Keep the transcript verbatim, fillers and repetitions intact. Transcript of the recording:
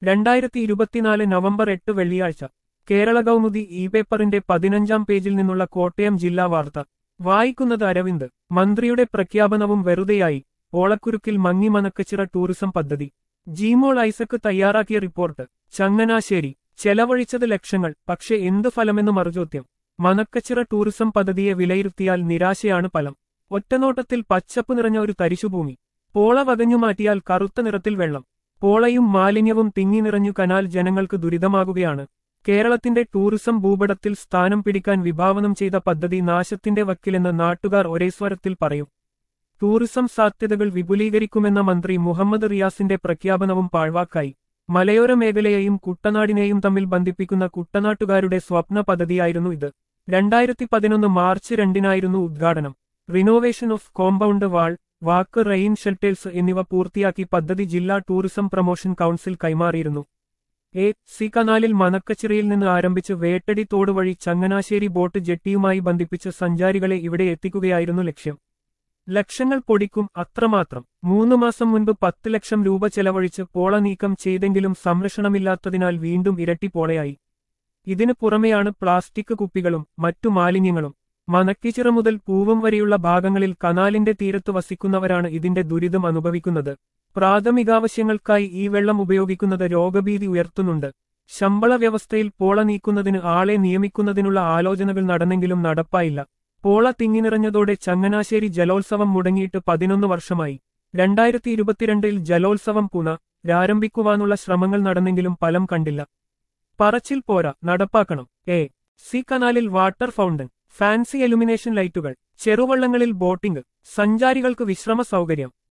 രണ്ടായിരത്തി ഇരുപത്തിനാല് നവംബർ എട്ട് വെള്ളിയാഴ്ച കേരള കൗമുദി ഇ പേപ്പറിന്റെ പതിനഞ്ചാം പേജിൽ നിന്നുള്ള കോട്ടയം ജില്ലാ വാർത്ത വായിക്കുന്നത് അരവിന്ദ്. മന്ത്രിയുടെ പ്രഖ്യാപനവും വെറുതെയായി. ഓളക്കുരുക്കിൽ മങ്ങി മനക്കച്ചിറ ടൂറിസം പദ്ധതി. ജീമോൾ ഐസക് തയ്യാറാക്കിയ റിപ്പോർട്ട്. ചങ്ങനാശ്ശേരി. ചെലവഴിച്ചത് ലക്ഷങ്ങൾ, പക്ഷെ എന്ത് ഫലമെന്ന് മറുചോദ്യം. മനക്കച്ചിറ ടൂറിസം പദ്ധതിയെ വിലയിരുത്തിയാൽ നിരാശയാണ് ഫലം. ഒറ്റനോട്ടത്തിൽ പച്ചപ്പ് നിറഞ്ഞ ഒരു തരിശുഭൂമി. പോള വകഞ്ഞുമാറ്റിയാൽ കറുത്ത നിറത്തിൽ വെള്ളം. പോളയും മാലിന്യവും തിങ്ങി നിറഞ്ഞു കനാൽ ജനങ്ങൾക്ക് ദുരിതമാകുകയാണ്. കേരളത്തിന്റെ ടൂറിസം ഭൂപടത്തിൽ സ്ഥാനം പിടിക്കാൻ വിഭാവനം ചെയ്ത പദ്ധതി നാശത്തിന്റെ വക്കിലെന്ന് നാട്ടുകാർ ഒരേ സ്വരത്തിൽ പറയും. ടൂറിസം സാധ്യതകൾ വിപുലീകരിക്കുമെന്ന മന്ത്രി മുഹമ്മദ് റിയാസിന്റെ പ്രഖ്യാപനവും പാഴ്വാക്കായി. മലയോര മേഖലയെയും കുട്ടനാടിനെയും തമ്മിൽ ബന്ധിപ്പിക്കുന്ന കുട്ടനാട്ടുകാരുടെ സ്വപ്ന പദ്ധതിയായിരുന്നു ഇത്. രണ്ടായിരത്തി പതിനൊന്ന് മാർച്ച് രണ്ടിനായിരുന്നു ഉദ്ഘാടനം. Renovation of compound wall, walk rain shelters എന്നിവ പൂർത്തിയാക്കി പദ്ധതി ജില്ലാ ടൂറിസം പ്രൊമോഷൻ കൗൺസിൽ കൈമാറിയിരുന്നു. എ സി കനാലിൽ മനക്കച്ചിറയിൽ നിന്ന് ആരംഭിച്ച് വേട്ടടി തോട് വഴി ചങ്ങനാശ്ശേരി ബോട്ട് ജെട്ടിയുമായി ബന്ധിപ്പിച്ച് സഞ്ചാരികളെ ഇവിടെ എത്തിക്കുകയായിരുന്നു ലക്ഷ്യം. ലക്ഷങ്ങൾ പൊടിക്കും അത്രമാത്രം. മൂന്നു മാസം മുൻപ് പത്ത് ലക്ഷം രൂപ ചെലവഴിച്ച് പോള നീക്കം ചെയ്തെങ്കിലും സംരക്ഷണമില്ലാത്തതിനാൽ വീണ്ടും ഇരട്ടി പോളയായി. ഇതിനു പുറമെയാണ് പ്ലാസ്റ്റിക് കുപ്പികളും മറ്റു മാലിന്യങ്ങളും. മനക്കിച്ചിറ മുതൽ പൂവം വരെയുള്ള ഭാഗങ്ങളിൽ കനാലിന്റെ തീരത്ത് വസിക്കുന്നവരാണ് ഇതിന്റെ ദുരിതം അനുഭവിക്കുന്നത്. പ്രാഥമികാവശ്യങ്ങൾക്കായി ഈ വെള്ളം ഉപയോഗിക്കുന്നത് രോഗഭീതി ഉയർത്തുന്നുണ്ട്. ശമ്പള വ്യവസ്ഥയിൽ പോള നീക്കുന്നതിന് ആളെ നിയമിക്കുന്നതിനുള്ള ആലോചനകൾ നടന്നെങ്കിലും നടപ്പായില്ല. പോള തിങ്ങിനിറഞ്ഞതോടെ ചങ്ങനാശ്ശേരി ജലോത്സവം മുടങ്ങിയിട്ട് പതിനൊന്ന് വർഷമായി. രണ്ടായിരത്തി ഇരുപത്തിരണ്ടിൽ ജലോത്സവം പുനരാരംഭിക്കുവാനുള്ള ശ്രമങ്ങൾ നടന്നെങ്കിലും ഫലം കണ്ടില്ല. പറച്ചിൽ പോരാ, നടപ്പാക്കണം. എ സി കനാലിൽ വാട്ടർ ഫൗണ്ടൻ, ഫാൻസി എലുമിനേഷൻ ലൈറ്റുകൾ, ചെറുവള്ളങ്ങളിൽ ബോട്ടിംഗ്, സഞ്ചാരികൾക്ക് വിശ്രമ സൗകര്യം,